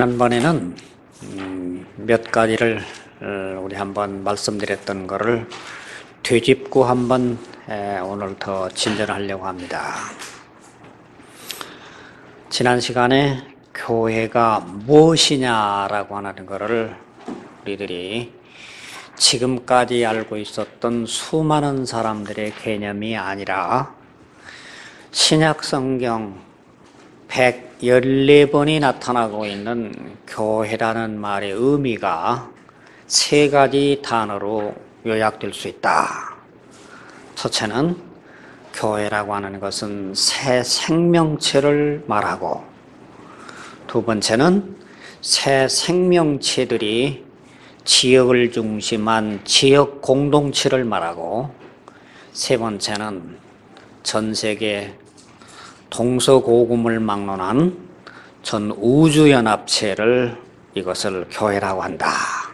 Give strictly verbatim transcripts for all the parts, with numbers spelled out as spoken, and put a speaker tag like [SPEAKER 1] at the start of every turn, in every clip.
[SPEAKER 1] 지난번에는 음, 몇 가지를 우리 한번 말씀드렸던 거를 되짚고 한번 오늘 더 진전하려고 합니다. 지난 시간에 교회가 무엇이냐라고 하는 것을 우리들이 지금까지 알고 있었던 수많은 사람들의 개념이 아니라 신약 성경 백십사 번이 나타나고 있는 교회라는 말의 의미가 세 가지 단어로 요약될 수 있다. 첫째는 교회라고 하는 것은 새 생명체를 말하고, 두 번째는 새 생명체들이 지역을 중심한 지역 공동체를 말하고, 세 번째는 전 세계 동서고금을 막론한 전 우주연합체를 이것을 교회라고 한다.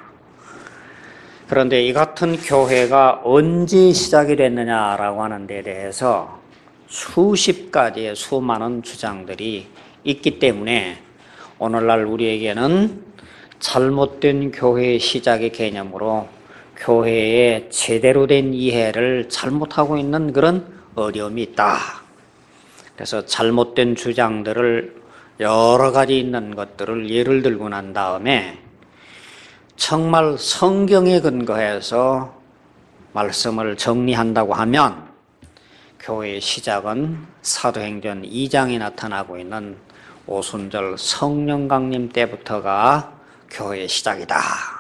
[SPEAKER 1] 그런데 이 같은 교회가 언제 시작이 됐느냐라고 하는 데 대해서 수십 가지의 수많은 주장들이 있기 때문에 오늘날 우리에게는 잘못된 교회의 시작의 개념으로 교회의 제대로 된 이해를 잘못하고 있는 그런 어려움이 있다. 그래서 잘못된 주장들을 여러 가지 있는 것들을 예를 들고 난 다음에 정말 성경에 근거해서 말씀을 정리한다고 하면 교회의 시작은 사도행전 이 장에 나타나고 있는 오순절 성령 강림 때부터가 교회의 시작이다.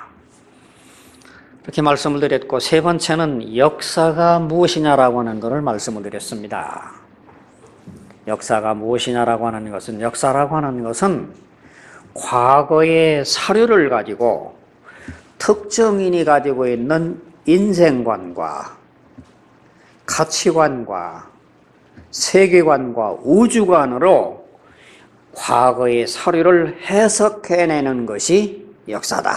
[SPEAKER 1] 이렇게 말씀을 드렸고, 세 번째는 역사가 무엇이냐라고 하는 것을 말씀을 드렸습니다. 역사가 무엇이냐라고 하는 것은, 역사라고 하는 것은 과거의 사료를 가지고 특정인이 가지고 있는 인생관과 가치관과 세계관과 우주관으로 과거의 사료를 해석해내는 것이 역사다.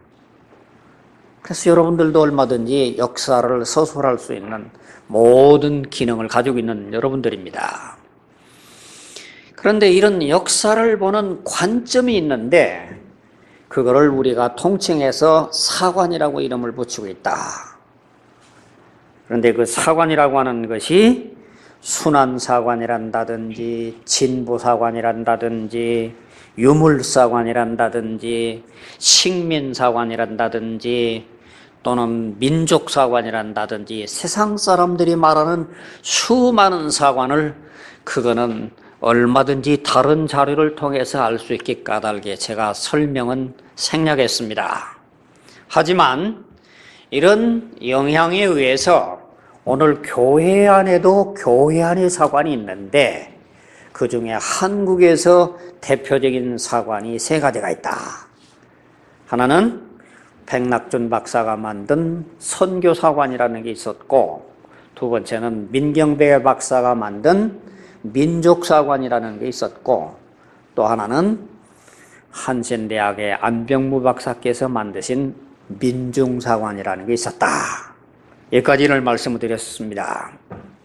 [SPEAKER 1] 그래서 여러분들도 얼마든지 역사를 서술할 수 있는 모든 기능을 가지고 있는 여러분들입니다. 그런데 이런 역사를 보는 관점이 있는데 그거를 우리가 통칭해서 사관이라고 이름을 붙이고 있다. 그런데 그 사관이라고 하는 것이 순환사관이란다든지 진보사관이란다든지 유물사관이란다든지 식민사관이란다든지 또는 민족사관이란다든지 세상 사람들이 말하는 수많은 사관을, 그거는 얼마든지 다른 자료를 통해서 알 수 있게 까닭에 제가 설명은 생략했습니다. 하지만 이런 영향에 의해서 오늘 교회 안에도 교회 안의 사관이 있는데 그 중에 한국에서 대표적인 사관이 세 가지가 있다. 하나는 백낙준 박사가 만든 선교사관이라는 게 있었고, 두 번째는 민경배 박사가 만든 민족사관이라는 게 있었고, 또 하나는 한신대학의 안병무 박사께서 만드신 민중사관이라는 게 있었다. 여기까지를 말씀을 드렸습니다.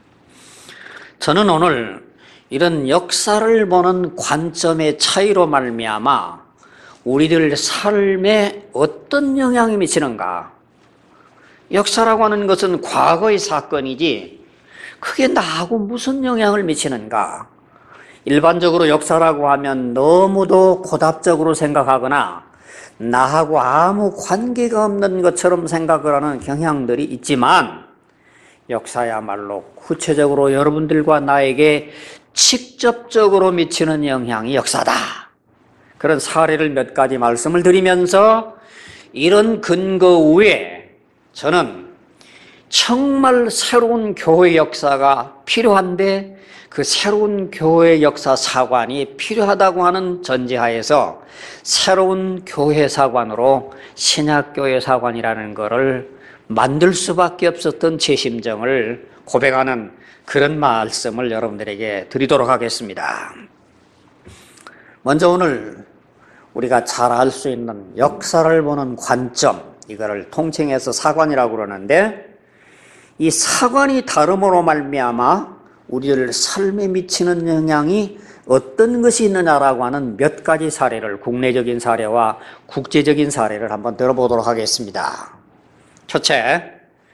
[SPEAKER 1] 저는 오늘 이런 역사를 보는 관점의 차이로 말미암아 우리들 삶에 어떤 영향이 미치는가, 역사라고 하는 것은 과거의 사건이지 그게 나하고 무슨 영향을 미치는가. 일반적으로 역사라고 하면 너무도 고답적으로 생각하거나 나하고 아무 관계가 없는 것처럼 생각을 하는 경향들이 있지만, 역사야말로 구체적으로 여러분들과 나에게 직접적으로 미치는 영향이 역사다. 그런 사례를 몇 가지 말씀을 드리면서 이런 근거 위에 저는 정말 새로운 교회 역사가 필요한데 그 새로운 교회 역사 사관이 필요하다고 하는 전제하에서 새로운 교회 사관으로 신약교회 사관이라는 것을 만들 수밖에 없었던 제 심정을 고백하는 그런 말씀을 여러분들에게 드리도록 하겠습니다. 먼저 오늘 우리가 잘 알 수 있는 역사를 보는 관점, 이거를 통칭해서 사관이라고 그러는데, 이 사관이 다름으로 말미암아 우리들 삶에 미치는 영향이 어떤 것이 있느냐라고 하는 몇 가지 사례를, 국내적인 사례와 국제적인 사례를 한번 들어보도록 하겠습니다. 첫째,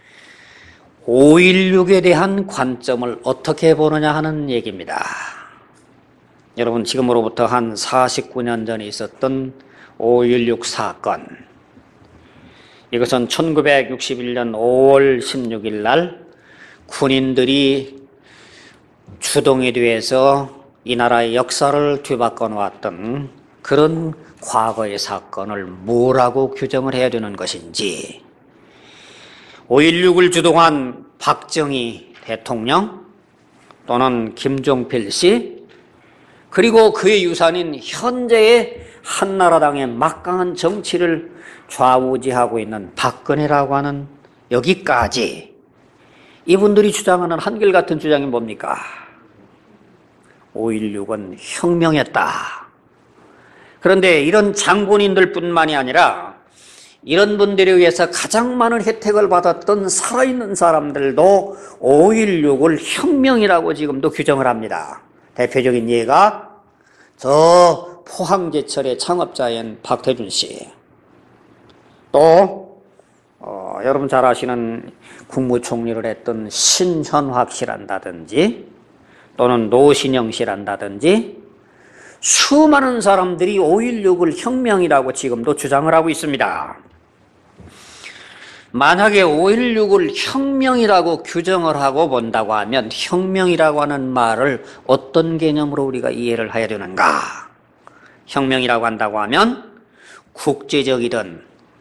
[SPEAKER 1] 오일육에 대한 관점을 어떻게 보느냐 하는 얘기입니다. 여러분, 지금으로부터 한 사십구 년 전에 있었던 오일육 사건, 이것은 천구백육십일 년 오월 십육일 날 군인들이 주동이 돼서 이 나라의 역사를 뒤바꿔 놓았던 그런 과거의 사건을 뭐라고 규정을 해야 되는 것인지, 오일육을 주동한 박정희 대통령 또는 김종필 씨, 그리고 그의 유산인 현재의 한나라당의 막강한 정치를 좌우지하고 있는 박근혜라고 하는, 여기까지 이분들이 주장하는 한결같은 주장이 뭡니까? 오일육은 혁명했다. 그런데 이런 장군인들 뿐만이 아니라 이런 분들에 의해서 가장 많은 혜택을 받았던 살아있는 사람들도 오일육을 혁명이라고 지금도 규정을 합니다. 대표적인 예가 저 포항제철의 창업자인 박태준 씨, 또 어, 여러분 잘 아시는 국무총리를 했던 신현확 씨란다든지 또는 노신영 씨란다든지 수많은 사람들이 오일육을 혁명이라고 지금도 주장을 하고 있습니다. 만약에 오일육을 혁명이라고 규정을 하고 본다고 하면 혁명이라고 하는 말을 어떤 개념으로 우리가 이해를 해야 되는가? 혁명이라고 한다고 하면 국제적이든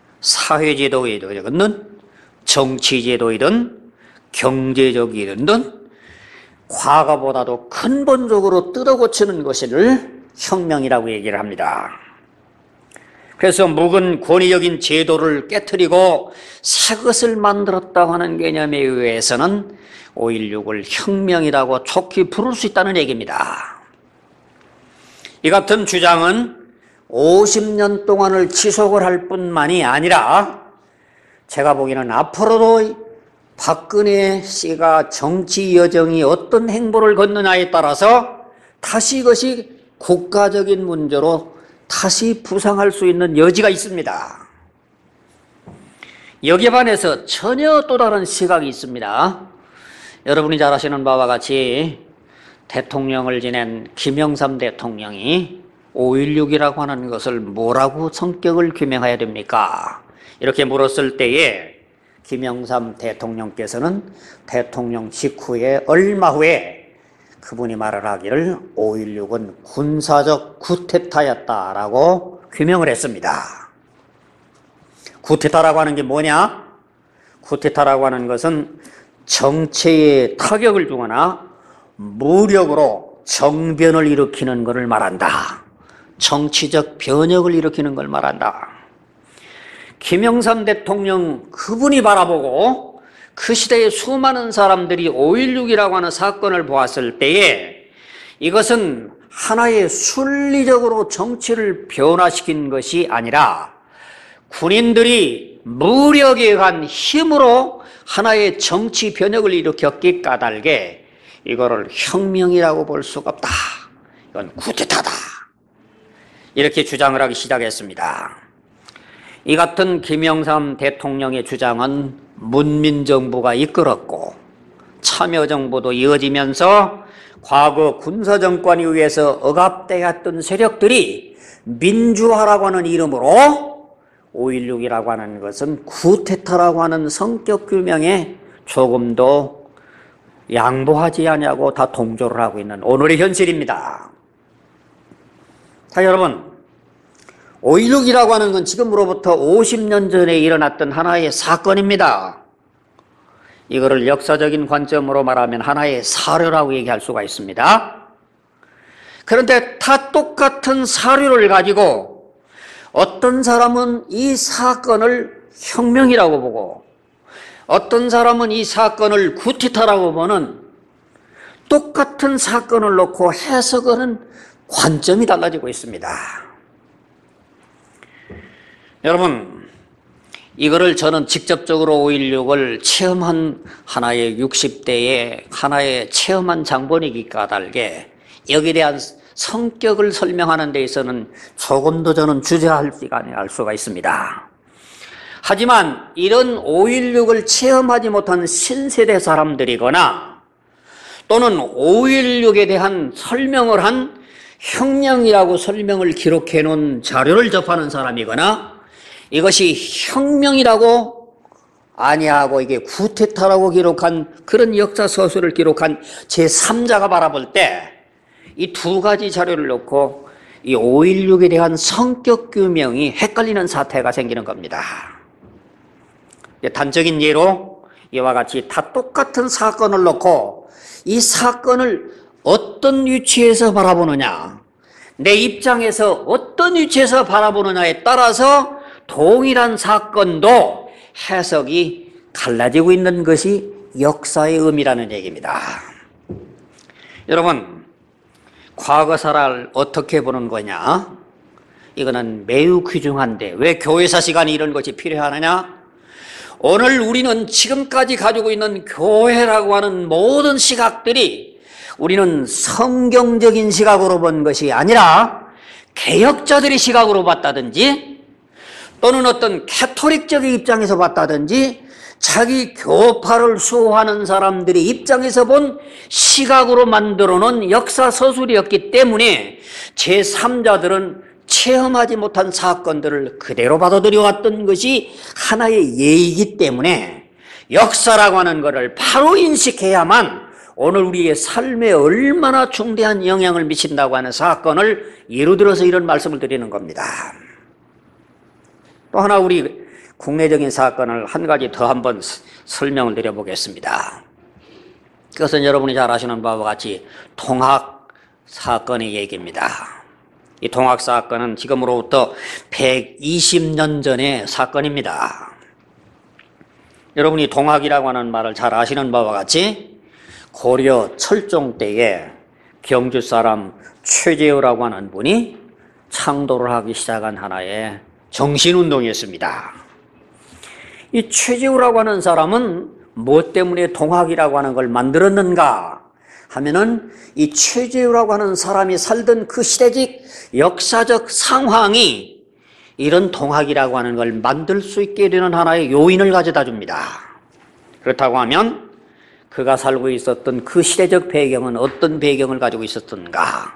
[SPEAKER 1] 사회제도이든 정치제도이든 경제적이든 과거보다도 근본적으로 뜯어고치는 것을 혁명이라고 얘기를 합니다. 그래서 묵은 권위적인 제도를 깨트리고 새 것을 만들었다고 하는 개념에 의해서는 오일육을 혁명이라고 좋게 부를 수 있다는 얘기입니다. 이 같은 주장은 오십 년 동안을 지속을 할 뿐만이 아니라 제가 보기에는 앞으로도 박근혜 씨가 정치 여정이 어떤 행보를 걷느냐에 따라서 다시 이것이 국가적인 문제로 다시 부상할 수 있는 여지가 있습니다. 여기에 반해서 전혀 또 다른 시각이 있습니다. 여러분이 잘 아시는 바와 같이 대통령을 지낸 김영삼 대통령이 오일육이라고 하는 것을 뭐라고 성격을 규명해야 됩니까? 이렇게 물었을 때에 김영삼 대통령께서는 대통령 직후에 얼마 후에 그분이 말을 하기를 오일육은 군사적 쿠데타였다라고 규명을 했습니다. 쿠데타라고 하는 게 뭐냐? 쿠데타라고 하는 것은 정체에 타격을 주거나 무력으로 정변을 일으키는 것을 말한다. 정치적 변혁을 일으키는 걸 말한다. 김영삼 대통령 그분이 바라보고 그 시대의 수많은 사람들이 오일육이라고 하는 사건을 보았을 때에 이것은 하나의 순리적으로 정치를 변화시킨 것이 아니라 군인들이 무력에 의한 힘으로 하나의 정치 변혁을 일으켰기 까닭에 이거를 혁명이라고 볼 수가 없다. 이건 쿠데타다. 이렇게 주장을 하기 시작했습니다. 이 같은 김영삼 대통령의 주장은 문민정부가 이끌었고 참여정부도 이어지면서 과거 군사정권에 의해서 억압되었던 세력들이 민주화라고 하는 이름으로 오일육이라고 하는 것은 쿠데타라고 하는 성격 규명에 조금도 양보하지 않냐고 다 동조를 하고 있는 오늘의 현실입니다. 자, 여러분, 오일육이라고 하는 건 지금으로부터 오십 년 전에 일어났던 하나의 사건입니다. 이거를 역사적인 관점으로 말하면 하나의 사료라고 얘기할 수가 있습니다. 그런데 다 똑같은 사료를 가지고 어떤 사람은 이 사건을 혁명이라고 보고 어떤 사람은 이 사건을 쿠데타라고 보는 똑같은 사건을 놓고 해석하는 관점이 달라지고 있습니다. 여러분, 이거를 저는 직접적으로 오일육을 체험한 하나의 육십 대의 하나의 체험한 장본이기 까닭에 여기에 대한 성격을 설명하는 데 있어서는 조금도 저는 주저할 시간이 알 수가 있습니다. 하지만 이런 오일육을 체험하지 못한 신세대 사람들이거나 또는 오일육에 대한 설명을 한 혁명이라고 설명을 기록해 놓은 자료를 접하는 사람이거나 이것이 혁명이라고 아니하고 이게 구테타라고 기록한 그런 역사 서술을 기록한 제삼자가 바라볼 때 이 두 가지 자료를 놓고 이 오일육에 대한 성격 규명이 헷갈리는 사태가 생기는 겁니다. 단적인 예로 이와 같이 다 똑같은 사건을 놓고 이 사건을 어떤 위치에서 바라보느냐, 내 입장에서 어떤 위치에서 바라보느냐에 따라서 동일한 사건도 해석이 갈라지고 있는 것이 역사의 의미라는 얘기입니다. 여러분, 과거사를 어떻게 보는 거냐? 이거는 매우 귀중한데 왜 교회사 시간이 이런 것이 필요하느냐? 오늘 우리는 지금까지 가지고 있는 교회라고 하는 모든 시각들이 우리는 성경적인 시각으로 본 것이 아니라 개혁자들의 시각으로 봤다든지 또는 어떤 캐토릭적인 입장에서 봤다든지 자기 교파를 수호하는 사람들의 입장에서 본 시각으로 만들어 놓은 역사 서술이었기 때문에 제삼자들은 체험하지 못한 사건들을 그대로 받아들여 왔던 것이 하나의 예이기 때문에 역사라고 하는 것을 바로 인식해야만 오늘 우리의 삶에 얼마나 중대한 영향을 미친다고 하는 사건을 예로 들어서 이런 말씀을 드리는 겁니다. 또 하나 우리 국내적인 사건을 한 가지 더 한번 설명을 드려보겠습니다. 그것은 여러분이 잘 아시는 바와 같이 통학 사건의 얘기입니다. 이 통학 사건은 지금으로부터 백이십 년 전의 사건입니다. 여러분이 통학이라고 하는 말을 잘 아시는 바와 같이 고려 철종 때에 경주 사람 최재우라고 하는 분이 창도를 하기 시작한 하나의 정신운동이었습니다. 이 최재우라고 하는 사람은 무엇 때문에 동학이라고 하는 걸 만들었는가 하면은 이 최재우라고 하는 사람이 살던 그 시대적 역사적 상황이 이런 동학이라고 하는 걸 만들 수 있게 되는 하나의 요인을 가져다 줍니다. 그렇다고 하면 그가 살고 있었던 그 시대적 배경은 어떤 배경을 가지고 있었던가?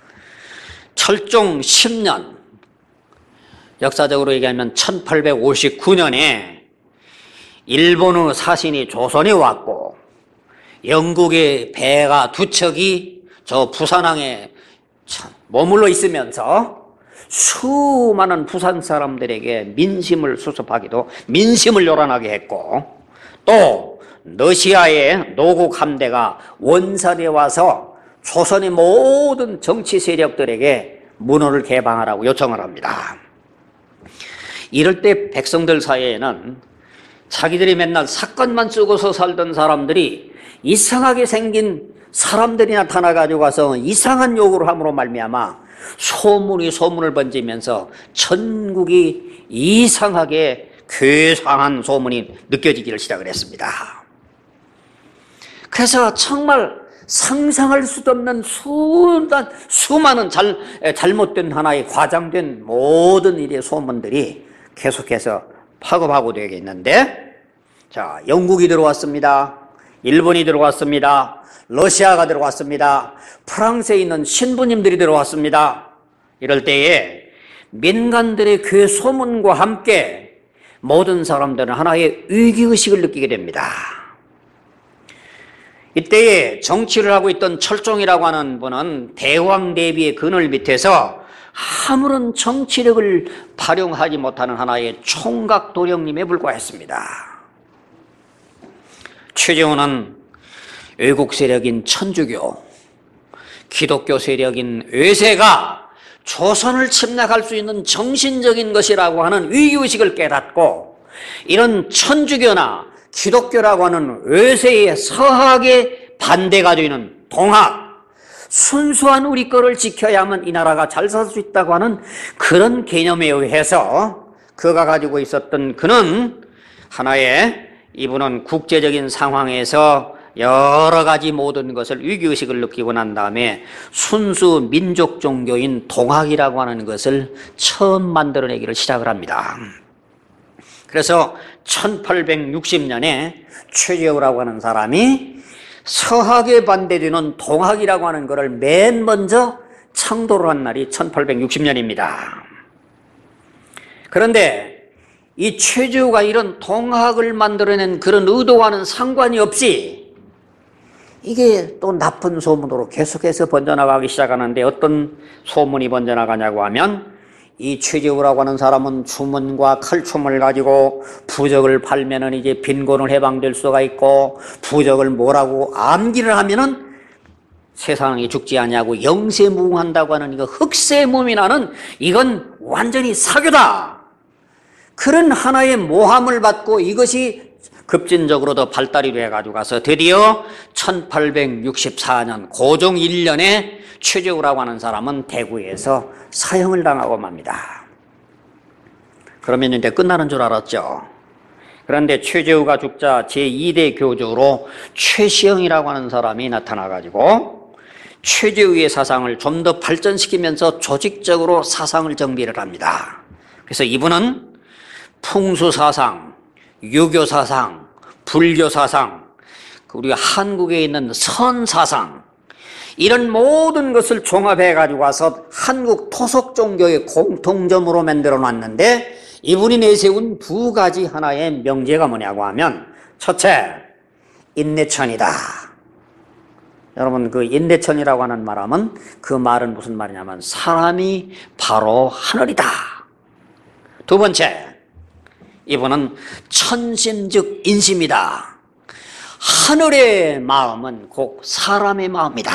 [SPEAKER 1] 철종 십 년, 역사적으로 얘기하면 천팔백오십구 년에 일본의 사신이 조선에 왔고 영국의 배가 두 척이 저 부산항에 머물러 있으면서 수많은 부산 사람들에게 민심을 수습하기도 민심을 요란하게 했고 또 러시아의 노국 함대가 원산에 와서 조선의 모든 정치 세력들에게 문호를 개방하라고 요청을 합니다. 이럴 때 백성들 사이에는 자기들이 맨날 사건만 쓰고서 살던 사람들이 이상하게 생긴 사람들이 나타나가지고 가서 이상한 요구를 함으로 말미암아 소문이 소문을 번지면서 전국이 이상하게 괴상한 소문이 느껴지기를 시작을 했습니다. 그래서 정말 상상할 수도 없는 수단, 수많은 잘, 잘못된 하나의 과장된 모든 일의 소문들이 계속해서 파급하고 되겠는데, 자, 영국이 들어왔습니다. 일본이 들어왔습니다. 러시아가 들어왔습니다. 프랑스에 있는 신부님들이 들어왔습니다. 이럴 때에 민간들의 그 소문과 함께 모든 사람들은 하나의 위기의식을 느끼게 됩니다. 이때에 정치를 하고 있던 철종이라고 하는 분은 대왕 대비의 그늘 밑에서 아무런 정치력을 발용하지 못하는 하나의 총각 도령님에 불과했습니다. 최재우는 외국 세력인 천주교, 기독교 세력인 외세가 조선을 침략할 수 있는 정신적인 것이라고 하는 위기의식을 깨닫고 이런 천주교나 기독교라고 하는 외세의 서학에 반대가 되는 동학, 순수한 우리 거를 지켜야만 이 나라가 잘 살 수 있다고 하는 그런 개념에 의해서 그가 가지고 있었던 그는 하나의 이분은 국제적인 상황에서 여러 가지 모든 것을 위기의식을 느끼고 난 다음에 순수 민족 종교인 동학이라고 하는 것을 처음 만들어내기를 시작을 합니다. 그래서 천팔백육십 년에 최재우라고 하는 사람이 서학에 반대되는 동학이라고 하는 것을 맨 먼저 창도를 한 날이 천팔백육십 년입니다. 그런데 이 최재우가 이런 동학을 만들어낸 그런 의도와는 상관이 없이 이게 또 나쁜 소문으로 계속해서 번져나가기 시작하는데 어떤 소문이 번져나가냐고 하면 이 최재우라고 하는 사람은 주문과 칼춤을 가지고 부적을 팔면은 이제 빈곤을 해방될 수가 있고 부적을 뭐라고 암기를 하면은 세상이 죽지 않냐고 영세무궁한다고 하는 이거 흑세무민하는 이건 완전히 사교다. 그런 하나의 모함을 받고 이것이 급진적으로 더 발달이 돼가지고 가서 드디어 천팔백육십사 년 고종 일 년에 최재우라고 하는 사람은 대구에서 사형을 당하고 맙니다. 그러면 이제 끝나는 줄 알았죠. 그런데 최재우가 죽자 제이 대 교주로 최시영이라고 하는 사람이 나타나가지고 최재우의 사상을 좀 더 발전시키면서 조직적으로 사상을 정비를 합니다. 그래서 이분은 풍수사상, 유교사상, 불교사상, 우리 한국에 있는 선사상 이런 모든 것을 종합해 가지고 와서 한국 토속 종교의 공통점으로 만들어 놨는데 이분이 내세운 두 가지 하나의 명제가 뭐냐고 하면 첫째, 인내천이다. 여러분 그 인내천이라고 하는 말하면 그 말은 무슨 말이냐면 사람이 바로 하늘이다. 두 번째, 이분은 천심즉 인심이다. 하늘의 마음은 곧 사람의 마음이다.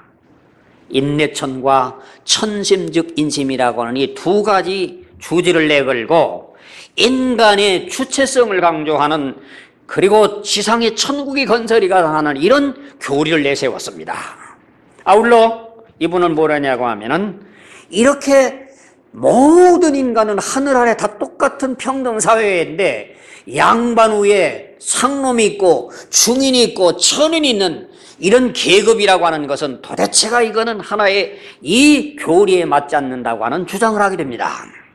[SPEAKER 1] 인내천과 천심즉 인심이라고 하는 이 두 가지 주제를 내걸고 인간의 주체성을 강조하는 그리고 지상의 천국이 건설이가 하는 이런 교리를 내세웠습니다. 아울러 이분은 뭐라냐고 하면은 이렇게 모든 인간은 하늘 아래 다 똑같은 평등 사회인데 양반 위에 상놈이 있고 중인이 있고 천인이 있는 이런 계급이라고 하는 것은 도대체가 이거는 하나의 이 교리에 맞지 않는다고 하는 주장을 하게 됩니다.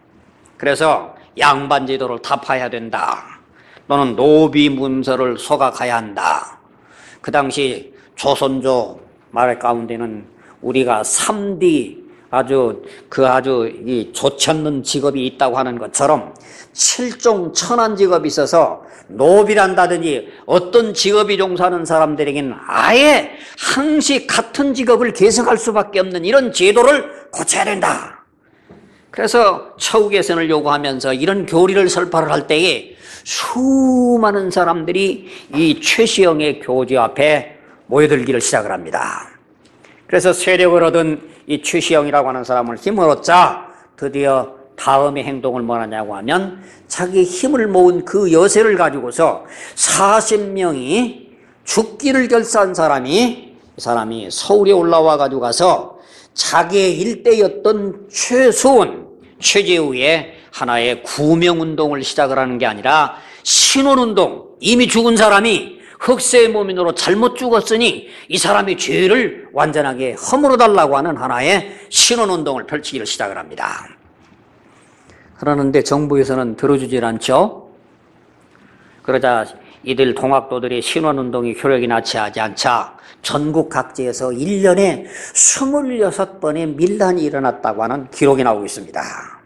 [SPEAKER 1] 그래서 양반 제도를 타파해야 된다. 또는 노비 문서를 소각해야 한다. 그 당시 조선조 말 가운데는 우리가 삼 디 아주 그 아주 이 좋지 않는 직업이 있다고 하는 것처럼 칠종 천한 직업이 있어서 노비란다든지 어떤 직업이 종사하는 사람들에게는 아예 항시 같은 직업을 계속할 수밖에 없는 이런 제도를 고쳐야 된다. 그래서 처우개선을 요구하면서 이런 교리를 설파를 할 때에 수많은 사람들이 이 최시영의 교주 앞에 모여들기를 시작을 합니다. 그래서 세력을 얻은 이 최시영이라고 하는 사람을 힘을 얻자 드디어 다음의 행동을 뭐하냐고 하면 자기 힘을 모은 그 여세를 가지고서 사십 명이 죽기를 결사한 사람이 이 사람이 서울에 올라와 가지고 가서 자기의 일대였던 최수원, 최재우의 하나의 구명운동을 시작을 하는 게 아니라 신원운동, 이미 죽은 사람이 흑세무민으로 잘못 죽었으니 이 사람이 죄를 완전하게 허물어 달라고 하는 하나의 신원운동을 펼치기를 시작을 합니다. 그러는데 정부에서는 들어주질 않죠. 그러자 이들 동학도들의 신원운동이 효력이 나치하지 않자 전국 각지에서 일 년에 스물여섯 번의 밀란이 일어났다고 하는 기록이 나오고 있습니다.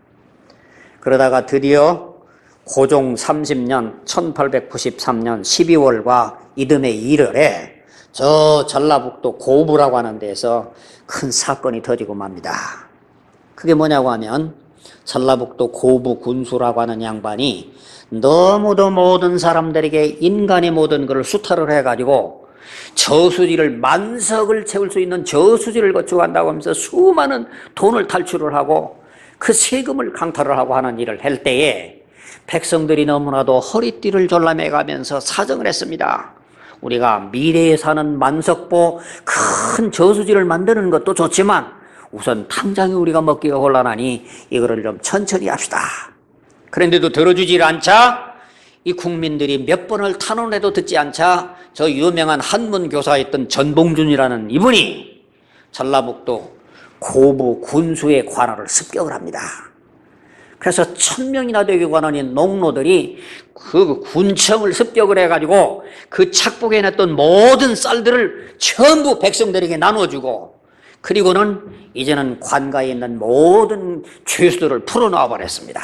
[SPEAKER 1] 그러다가 드디어 고종 삼십 년 천팔백구십삼 년 십이월과 이듬해 일월에 저 전라북도 고부라고 하는 데서 큰 사건이 터지고 맙니다. 그게 뭐냐고 하면 전라북도 고부 군수라고 하는 양반이 너무도 모든 사람들에게 인간의 모든 것을 수탈을 해가지고 저수지를 만석을 채울 수 있는 저수지를 거쳐간다고 하면서 수많은 돈을 탈출을 하고 그 세금을 강탈을 하고 하는 일을 할 때에 백성들이 너무나도 허리띠를 졸라매가면서 사정을 했습니다. 우리가 미래에 사는 만석보 큰 저수지를 만드는 것도 좋지만 우선 당장에 우리가 먹기가 곤란하니 이거를 좀 천천히 합시다. 그런데도 들어주질 않자 이 국민들이 몇 번을 탄원해도 듣지 않자 저 유명한 한문 교사였던 전봉준이라는 이분이 전라북도 고부 군수의 관할을 습격을 합니다. 그래서 천 명이나 되게 관원인 농노들이 그 군청을 습격을 해가지고 그 착복해 놨던 모든 쌀들을 전부 백성들에게 나눠주고, 그리고는 이제는 관가에 있는 모든 죄수들을 풀어놓아 버렸습니다.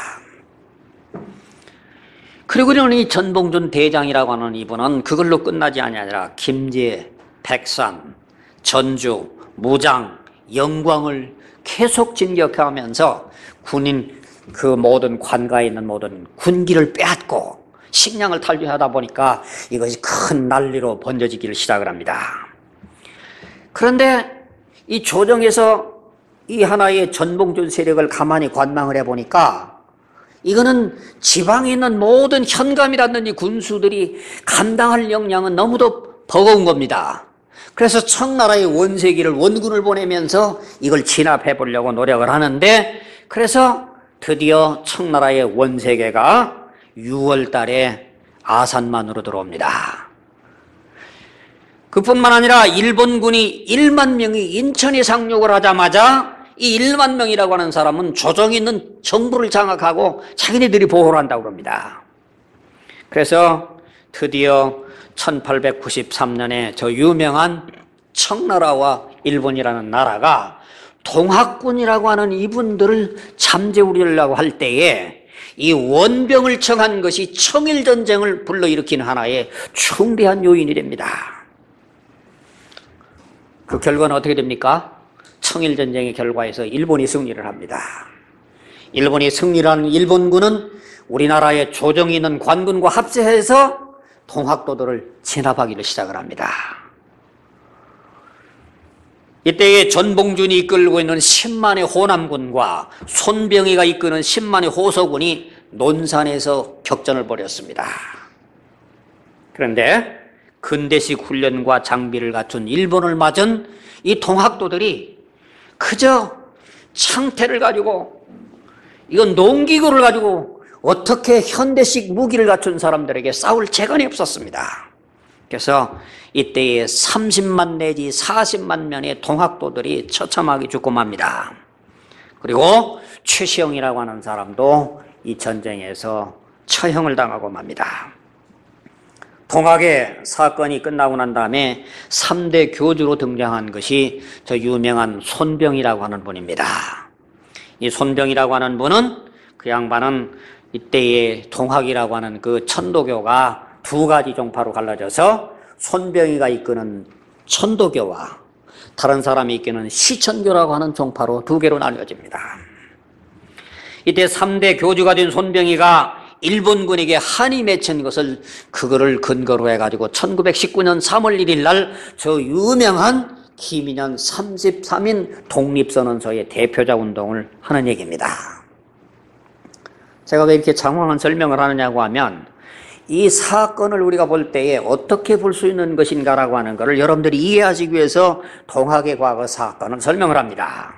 [SPEAKER 1] 그리고는 이 전봉준 대장이라고 하는 이분은 그걸로 끝나지 아니라 김제, 백산, 전주, 무장, 영광을 계속 진격하면서 군인 그 모든 관가에 있는 모든 군기를 빼앗고 식량을 탈취하다 보니까 이것이 큰 난리로 번져지기를 시작을 합니다. 그런데 이 조정에서 이 하나의 전봉준 세력을 가만히 관망을 해보니까 이거는 지방에 있는 모든 현감이라든지 군수들이 감당할 역량은 너무도 버거운 겁니다. 그래서 청나라의 원세기를 원군을 보내면서 이걸 진압해 보려고 노력을 하는데, 그래서 드디어 청나라의 원세계가 유월 달에 아산만으로 들어옵니다. 그뿐만 아니라 일본군이 일만 명이 인천에 상륙을 하자마자 이 일만 명이라고 하는 사람은 조정에 있는 정부를 장악하고 자기네들이 보호를 한다고 합니다. 그래서 드디어 천팔백구십삼 년에 저 유명한 청나라와 일본이라는 나라가 동학군이라고 하는 이분들을 잠재우려고 할 때에 이 원병을 청한 것이 청일전쟁을 불러일으킨 하나의 중대한 요인이 됩니다. 그 결과는 어떻게 됩니까? 청일전쟁의 결과에서 일본이 승리를 합니다. 일본이 승리한 일본군은 우리나라의 조정이 있는 관군과 합세해서 동학도들을 진압하기를 시작을 합니다. 이때에 전봉준이 이끌고 있는 십만의 호남군과 손병희가 이끄는 십만의 호서군이 논산에서 격전을 벌였습니다. 그런데 근대식 훈련과 장비를 갖춘 일본을 맞은 이 동학도들이 그저 창태를 가지고, 이건 농기구를 가지고 어떻게 현대식 무기를 갖춘 사람들에게 싸울 재간이 없었습니다. 그래서 이때에 삼십만 내지 사십만 명의 동학도들이 처참하게 죽고 맙니다. 그리고 최시영이라고 하는 사람도 이 전쟁에서 처형을 당하고 맙니다. 동학의 사건이 끝나고 난 다음에 삼 대 교주로 등장한 것이 저 유명한 손병이라고 하는 분입니다. 이 손병이라고 하는 분은, 그 양반은 이때의 동학이라고 하는 그 천도교가 두 가지 종파로 갈라져서 손병이가 이끄는 천도교와 다른 사람이 이끄는 시천교라고 하는 종파로 두 개로 나뉘어집니다. 이때 삼 대 교주가 된 손병이가 일본군에게 한이 맺힌 것을, 그거를 근거로 해가지고 천구백십구 년 삼월 일일 날 저 유명한 기민현 삼십삼 인 독립선언서의 대표자 운동을 하는 얘기입니다. 제가 왜 이렇게 장황한 설명을 하느냐고 하면, 이 사건을 우리가 볼 때에 어떻게 볼 수 있는 것인가라고 하는 것을 여러분들이 이해하시기 위해서 동학의 과거 사건을 설명을 합니다.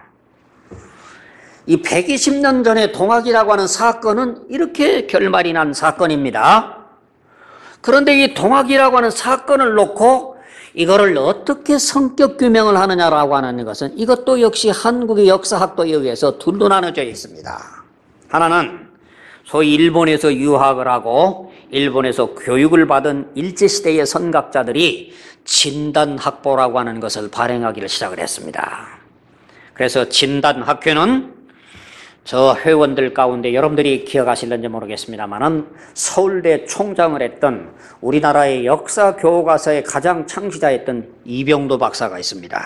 [SPEAKER 1] 이 백이십 년 전에 동학이라고 하는 사건은 이렇게 결말이 난 사건입니다. 그런데 이 동학이라고 하는 사건을 놓고 이거를 어떻게 성격 규명을 하느냐라고 하는 것은, 이것도 역시 한국의 역사학도에 의해서 둘로 나눠져 있습니다. 하나는 소위 일본에서 유학을 하고 일본에서 교육을 받은 일제시대의 선각자들이 진단학보라고 하는 것을 발행하기를 시작을 했습니다. 그래서 진단학회는 저 회원들 가운데 여러분들이 기억하실는지 모르겠습니다만은 서울대 총장을 했던 우리나라의 역사 교과서의 가장 창시자였던 이병도 박사가 있습니다.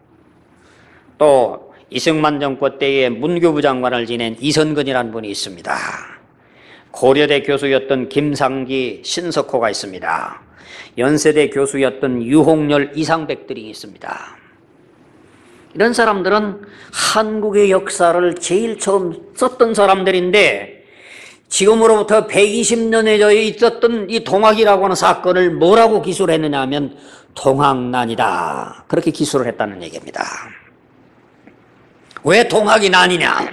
[SPEAKER 1] 또 이승만 정권 때에 문교부 장관을 지낸 이선근이라는 분이 있습니다. 고려대 교수였던 김상기, 신석호가 있습니다. 연세대 교수였던 유홍열, 이상백 등이 있습니다. 이런 사람들은 한국의 역사를 제일 처음 썼던 사람들인데, 지금으로부터 백이십 년에 있었던 이 동학이라고 하는 사건을 뭐라고 기술을 했느냐 하면 동학난이다, 그렇게 기술을 했다는 얘기입니다. 왜 동학이 난이냐?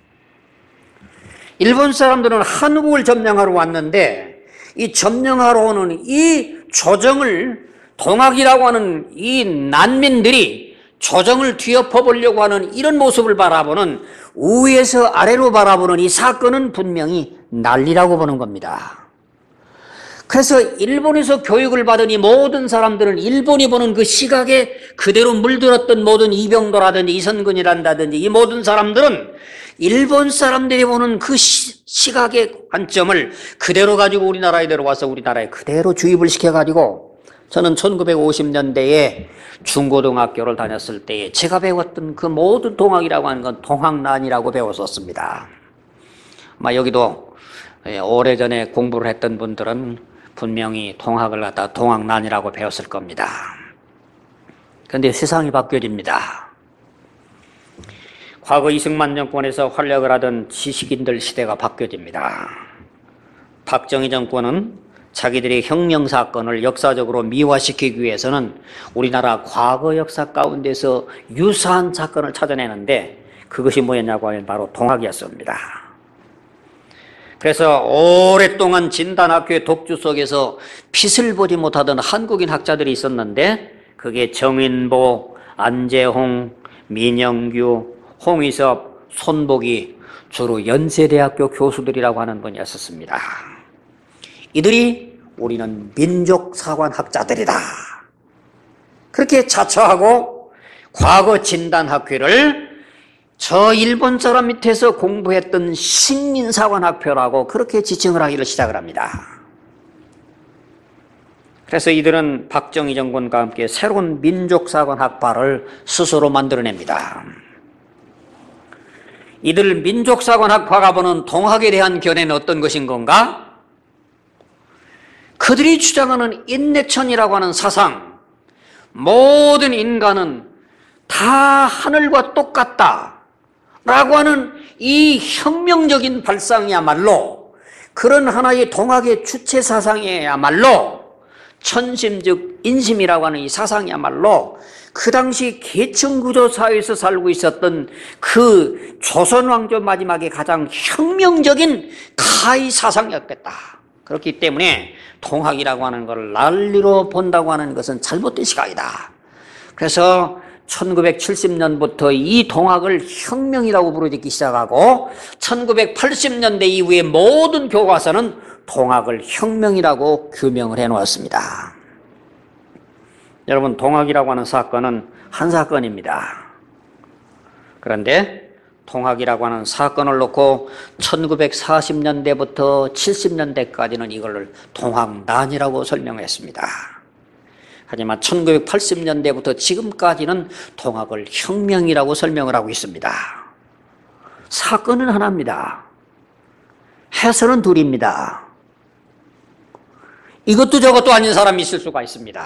[SPEAKER 1] 일본 사람들은 한국을 점령하러 왔는데, 이 점령하러 오는 이 조정을 동학이라고 하는 이 난민들이 조정을 뒤엎어 보려고 하는 이런 모습을 바라보는, 위에서 아래로 바라보는 이 사건은 분명히 난리라고 보는 겁니다. 그래서 일본에서 교육을 받은 이 모든 사람들은 일본이 보는 그 시각에 그대로 물들었던 모든 이병도라든지 이선근이란다든지 이 모든 사람들은 일본 사람들이 보는 그 시, 시각의 관점을 그대로 가지고 우리나라에 들어와서 우리나라에 그대로 주입을 시켜가지고, 저는 천구백오십 년대에 중고등학교를 다녔을 때에 제가 배웠던 그 모든 동학이라고 하는 건 동학난이라고 배웠었습니다. 아마 여기도 오래전에 공부를 했던 분들은 분명히 동학을 갖다 동학난이라고 배웠을 겁니다. 그런데 세상이 바뀌어집니다. 과거 이승만 정권에서 활약을 하던 지식인들 시대가 바뀌어집니다. 박정희 정권은 자기들의 혁명사건을 역사적으로 미화시키기 위해서는 우리나라 과거 역사 가운데서 유사한 사건을 찾아내는데, 그것이 뭐였냐고 하면 바로 동학이었습니다. 그래서 오랫동안 진단학교의 독주 속에서 빛을 보지 못하던 한국인 학자들이 있었는데, 그게 정인보, 안재홍, 민영규, 홍의섭, 손복이 주로 연세대학교 교수들이라고 하는 분이었습니다. 이들이 우리는 민족사관학자들이다, 그렇게 자처하고 과거 진단학회를 저 일본 사람 밑에서 공부했던 식민사관학표라고 그렇게 지칭을 하기를 시작을 합니다. 그래서 이들은 박정희 정권과 함께 새로운 민족사관학파를 스스로 만들어냅니다. 이들 민족사관학파가 보는 동학에 대한 견해는 어떤 것인 건가? 그들이 주장하는 인내천이라고 하는 사상, 모든 인간은 다 하늘과 똑같다 라고 하는 이 혁명적인 발상이야말로, 그런 하나의 동학의 주체 사상이야말로, 천심즉 인심이라고 하는 이 사상이야말로 그 당시 계층구조 사회에서 살고 있었던 그 조선 왕조 마지막에 가장 혁명적인 가히 사상이었겠다. 그렇기 때문에 동학이라고 하는 것을 난리로 본다고 하는 것은 잘못된 시각이다. 그래서 천구백칠십 년부터 이 동학을 혁명이라고 부르기 시작하고, 천구백팔십 년대 이후에 모든 교과서는 동학을 혁명이라고 규명을 해놓았습니다. 여러분, 동학이라고 하는 사건은 한 사건입니다. 그런데 동학이라고 하는 사건을 놓고 천구백사십 년대부터 칠십 년대까지는 이걸 동학난이라고 설명했습니다. 하지만 천구백팔십 년대부터 지금까지는 동학을 혁명이라고 설명을 하고 있습니다. 사건은 하나입니다. 해설은 둘입니다. 이것도 저것도 아닌 사람이 있을 수가 있습니다.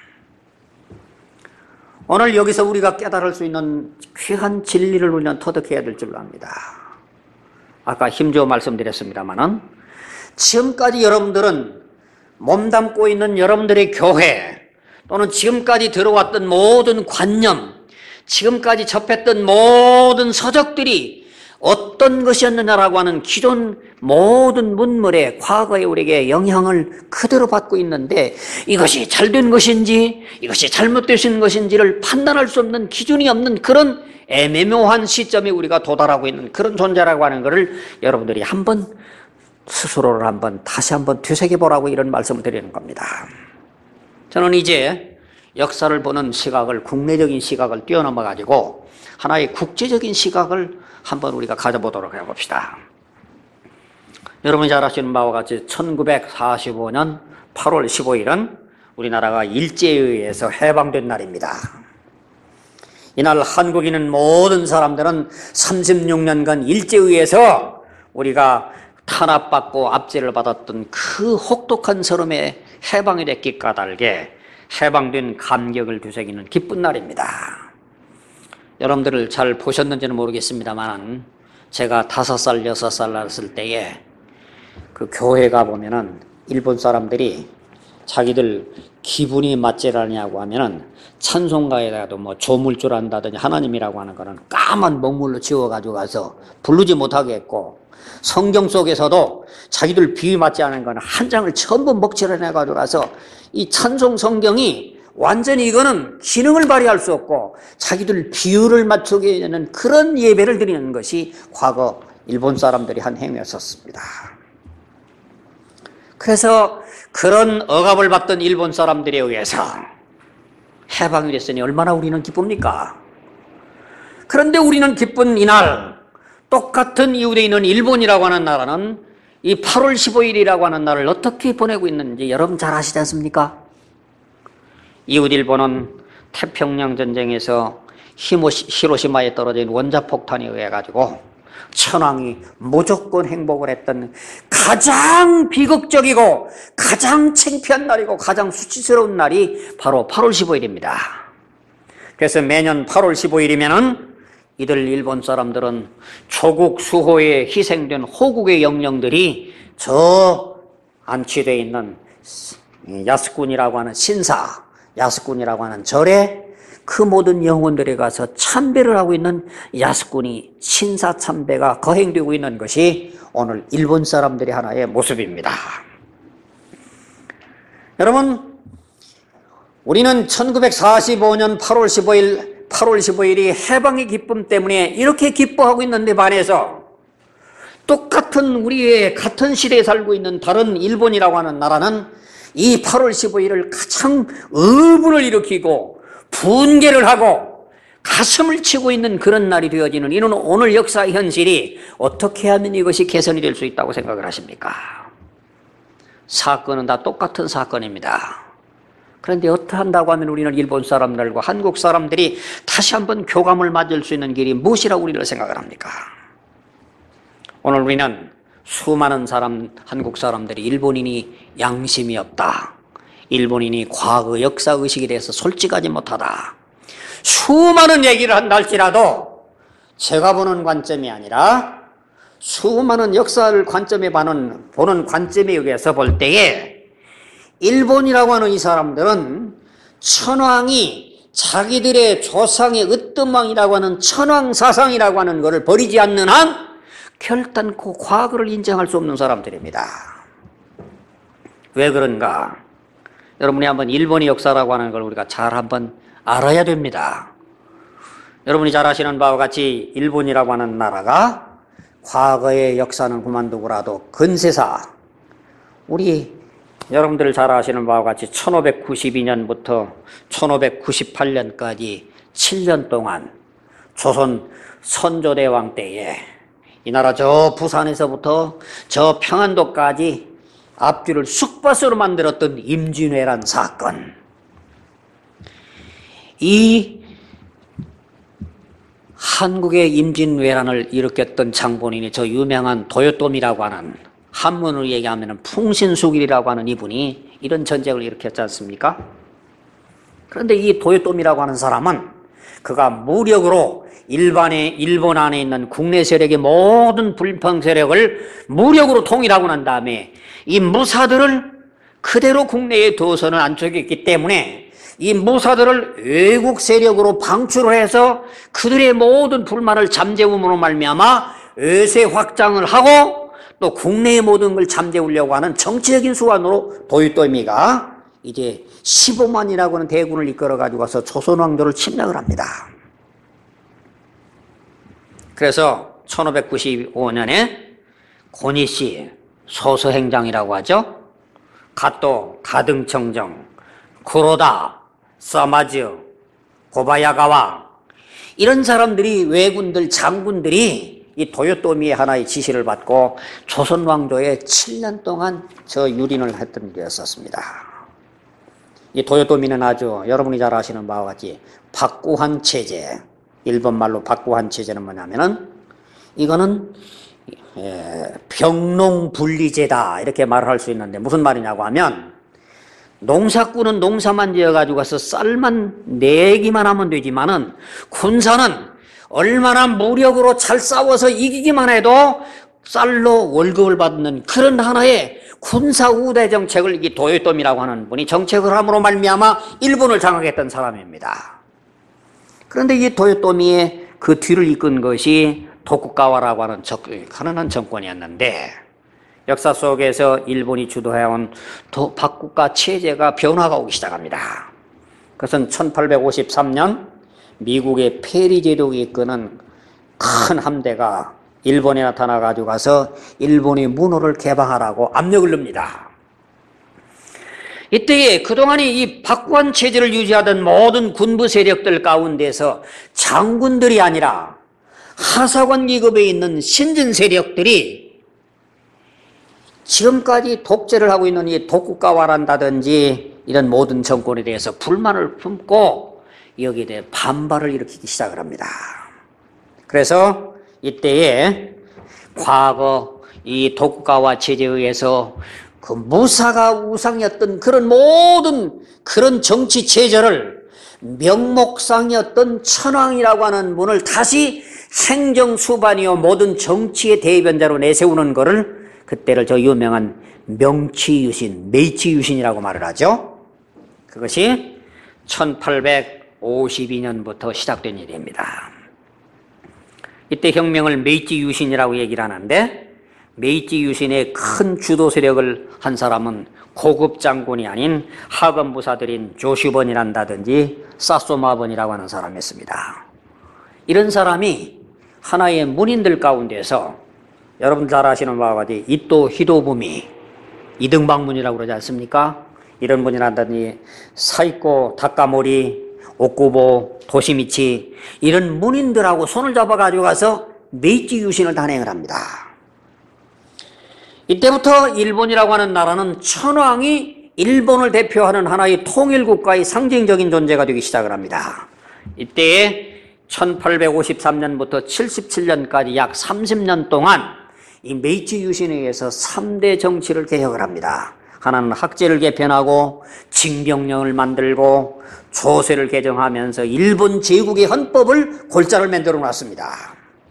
[SPEAKER 1] 오늘 여기서 우리가 깨달을 수 있는 귀한 진리를 우리는 터득해야 될 줄 압니다. 아까 힘주어 말씀드렸습니다마는, 지금까지 여러분들은 몸담고 있는 여러분들의 교회, 또는 지금까지 들어왔던 모든 관념, 지금까지 접했던 모든 서적들이 어떤 것이었느냐라고 하는 기존 모든 문물에 과거에 우리에게 영향을 그대로 받고 있는데, 이것이 잘된 것인지 이것이 잘못되신 것인지를 판단할 수 없는, 기준이 없는 그런 애매모호한 시점에 우리가 도달하고 있는 그런 존재라고 하는 것을 여러분들이 한번 스스로를 한번 다시 한번 되새겨보라고 이런 말씀을 드리는 겁니다. 저는 이제 역사를 보는 시각을, 국내적인 시각을 뛰어넘어 가지고 하나의 국제적인 시각을 한번 우리가 가져보도록 해봅시다. 여러분이 잘 아시는 바와 같이 천구백사십오 년 팔월 십오일은 우리나라가 일제에 의해서 해방된 날입니다. 이날 한국인은 모든 사람들은 삼십육 년간 일제에 의해서 우리가 탄압받고 압제를 받았던 그 혹독한 서름에 해방이 됐기 까닭에 해방된 감격을 되새기는 기쁜 날입니다. 여러분들을 잘 보셨는지는 모르겠습니다만, 제가 다섯 살, 여섯 살 났을 때에 그 교회 가 보면은 일본 사람들이 자기들 기분이 맞지 않냐고 하면은 찬송가에다가도 뭐 조물줄 한다든지 하나님이라고 하는 거는 까만 먹물로 지워가지고 가서 부르지 못하게 했고, 성경 속에서도 자기들 비위 맞지 않은 거는 한 장을 전부 먹칠해내가지고 가서 이 찬송 성경이 완전히 이거는 기능을 발휘할 수 없고 자기들 비율을 맞추게 되는 그런 예배를 드리는 것이 과거 일본 사람들이 한 행위였었습니다. 그래서 그런 억압을 받던 일본 사람들에 의해서 해방이 됐으니 얼마나 우리는 기쁩니까? 그런데 우리는 기쁜 이날, 똑같은 이웃에 있는 일본이라고 하는 나라는 이 팔월 십오일이라고 하는 날을 어떻게 보내고 있는지 여러분 잘 아시지 않습니까? 이웃 일본은 태평양 전쟁에서 히로시마에 떨어진 원자폭탄에 의해 가지고 천황이 무조건 행복을 했던 가장 비극적이고 가장 창피한 날이고 가장 수치스러운 날이 바로 팔월 십오일입니다. 그래서 매년 팔월 십오일이면은 이들 일본 사람들은 조국 수호에 희생된 호국의 영령들이 저 안치되어 있는 야스군이라고 하는 신사, 야스군이라고 하는 절에 그 모든 영혼들에 가서 참배를 하고 있는 야스군이 신사 참배가 거행되고 있는 것이 오늘 일본 사람들의 하나의 모습입니다. 여러분, 우리는 천구백사십오년 팔월 십오일 팔월 십오일이 해방의 기쁨 때문에 이렇게 기뻐하고 있는데 반해서 똑같은 우리의 같은 시대에 살고 있는 다른 일본이라고 하는 나라는 이 팔월 십오일을 가장 의분을 일으키고 분개를 하고 가슴을 치고 있는 그런 날이 되어지는 이는 오늘 역사 현실이 어떻게 하면 이것이 개선이 될 수 있다고 생각을 하십니까? 사건은 다 똑같은 사건입니다. 그런데 어떻게 한다고 하면 우리는 일본 사람들과 한국 사람들이 다시 한번 교감을 맞을 수 있는 길이 무엇이라고 우리를 생각을 합니까? 오늘 우리는 수많은 사람, 한국 사람들이 일본인이 양심이 없다, 일본인이 과거 역사의식에 대해서 솔직하지 못하다, 수많은 얘기를 한다 할지라도 제가 보는 관점이 아니라 수많은 역사를 관점에 보는, 보는 관점에 의해서 볼 때에 일본이라고 하는 이 사람들은 천황이 자기들의 조상의 으뜸왕이라고 하는 천황 사상이라고 하는 것을 버리지 않는 한 결단코 과거를 인정할 수 없는 사람들입니다. 왜 그런가? 여러분이 한번 일본의 역사라고 하는 걸 우리가 잘 한번 알아야 됩니다. 여러분이 잘 아시는 바와 같이 일본이라고 하는 나라가 과거의 역사는 그만두고라도 근세사, 우리 여러분들 잘 아시는 바와 같이 천오백구십이년부터 천오백구십팔년까지 칠 년 동안 조선 선조대왕 때에 이 나라 저 부산에서부터 저 평안도까지 앞뒤를 쑥밭으로 만들었던 임진왜란 사건, 이 한국의 임진왜란을 일으켰던 장본인이 저 유명한 도요토미라고 하는, 한문으로 얘기하면 풍신수길이라고 하는 이분이 이런 전쟁을 일으켰지 않습니까? 그런데 이 도요토미라고 하는 사람은 그가 무력으로 일반의 일본 안에 있는 국내 세력의 모든 불평 세력을 무력으로 통일하고 난 다음에 이 무사들을 그대로 국내에 두어서는 안 되겠기 때문에 이 무사들을 외국 세력으로 방출을 해서 그들의 모든 불만을 잠재움으로 말미암아 외세 확장을 하고 또 국내의 모든 걸 잠재우려고 하는 정치적인 수완으로 도요토미가 이제 십오만이라고 하는 대군을 이끌어 가지고 와서 조선 왕조를 침략을 합니다. 그래서 천오백구십오년에 고니시 소서행장이라고 하죠. 가또 가등청정, 쿠로다, 사마즈, 고바야가와 이런 사람들이, 외군들, 장군들이 이 도요토미의 하나의 지시를 받고 조선 왕조에 칠 년 동안 저 유린을 했던 게였었습니다. 이 도요토미는 아주 여러분이 잘 아시는 바와 같이 박구한 체제, 일본 말로 박구한 체제는 뭐냐면은 이거는 병농분리제다 이렇게 말을 할 수 있는데 무슨 말이냐고 하면 농사꾼은 농사만 지어가지고 가서 쌀만 내기만 하면 되지만은 군사는 얼마나 무력으로 잘 싸워서 이기기만 해도 쌀로 월급을 받는 그런 하나의 군사 우대 정책을 이 도요토미라고 하는 분이 정책을 함으로 말미암아 일본을 장악했던 사람입니다. 그런데 이 도요토미의 그 뒤를 이끈 것이 도쿠가와라고 하는 가난한 정권이었는데 역사 속에서 일본이 주도해온 박국가 체제가 변화가 오기 시작합니다. 그것은 천팔백오십삼 년 미국의 페리 제독이 이끄는 큰 함대가 일본에 나타나 가지고 가서 일본의 문호를 개방하라고 압력을 넣습니다. 이때에 그동안에 이 박관 체제를 유지하던 모든 군부 세력들 가운데서 장군들이 아니라 하사관 기급에 있는 신진 세력들이 지금까지 독재를 하고 있는 이 도쿠가와란다든지 이런 모든 정권에 대해서 불만을 품고 여기에 대해 반발을 일으키기 시작을 합니다. 그래서 이때에 과거 이 도쿠가와 체제에 의해서 그 무사가 우상이었던 그런 모든 그런 정치 체제를 명목상이었던 천황이라고 하는 분을 다시 행정수반이요 모든 정치의 대변자로 내세우는 것을 그때를 저 유명한 명치유신, 메이치유신이라고 말을 하죠. 그것이 천팔백오십이 년부터 시작된 일입니다. 이때 혁명을 메이치유신이라고 얘기를 하는데 메이치 유신의 큰 주도 세력을 한 사람은 고급 장군이 아닌 하급 무사들인 조슈번이란다든지 사소마번이라고 하는 사람이었습니다. 이런 사람이 하나의 문인들 가운데서 여러분 잘 아시는 바와 같이 이토 히도부미, 이등방문이라고 그러지 않습니까? 이런 분이란다든지 사이코 다카모리, 오쿠보, 도시미치 이런 문인들하고 손을 잡아가지고 가서 메이치 유신을 단행을 합니다. 이때부터 일본이라고 하는 나라는 천황이 일본을 대표하는 하나의 통일국가의 상징적인 존재가 되기 시작을 합니다. 이때에 천팔백오십삼 년부터 칠십칠 년까지 약 삼십 년 동안 이 메이치 유신에 의해서 삼 대 정치를 개혁을 합니다. 하나는 학제를 개편하고 징병령을 만들고 조세를 개정하면서 일본 제국의 헌법을 골자를 만들어 놨습니다.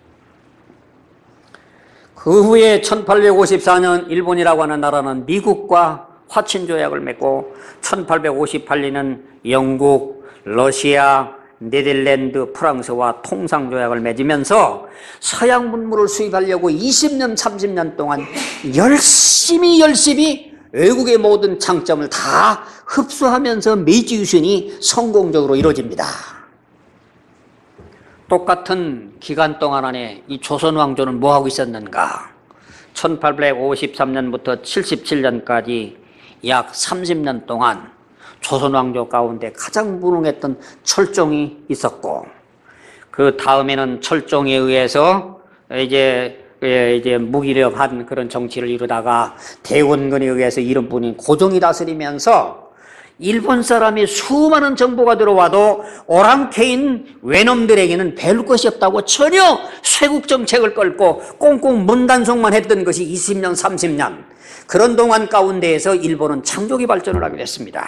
[SPEAKER 1] 그 후에 천팔백오십사 년 일본이라고 하는 나라는 미국과 화친조약을 맺고 천팔백오십팔 년은 영국, 러시아, 네덜란드, 프랑스와 통상조약을 맺으면서 서양 문물을 수입하려고 이십 년, 삼십 년 동안 열심히 열심히 외국의 모든 장점을 다 흡수하면서 메이치 유신이 성공적으로 이루어집니다. 똑같은 기간 동안 안에 이 조선 왕조는 뭐하고 있었는가? 천팔백오십삼 년부터 칠십칠 년까지 약 삼십 년 동안 조선 왕조 가운데 가장 무능했던 철종이 있었고, 그 다음에는 철종에 의해서 이제 이제 무기력한 그런 정치를 이루다가 대원군에 의해서 이런 분인 고종이 다스리면서 일본 사람이 수많은 정보가 들어와도 오랑캐인 외놈들에게는 배울 것이 없다고 전혀 쇄국 정책을 끌고 꽁꽁 문단속만 했던 것이 이십 년, 삼십 년 그런 동안 가운데에서 일본은 창조기 발전을 하게 됐습니다.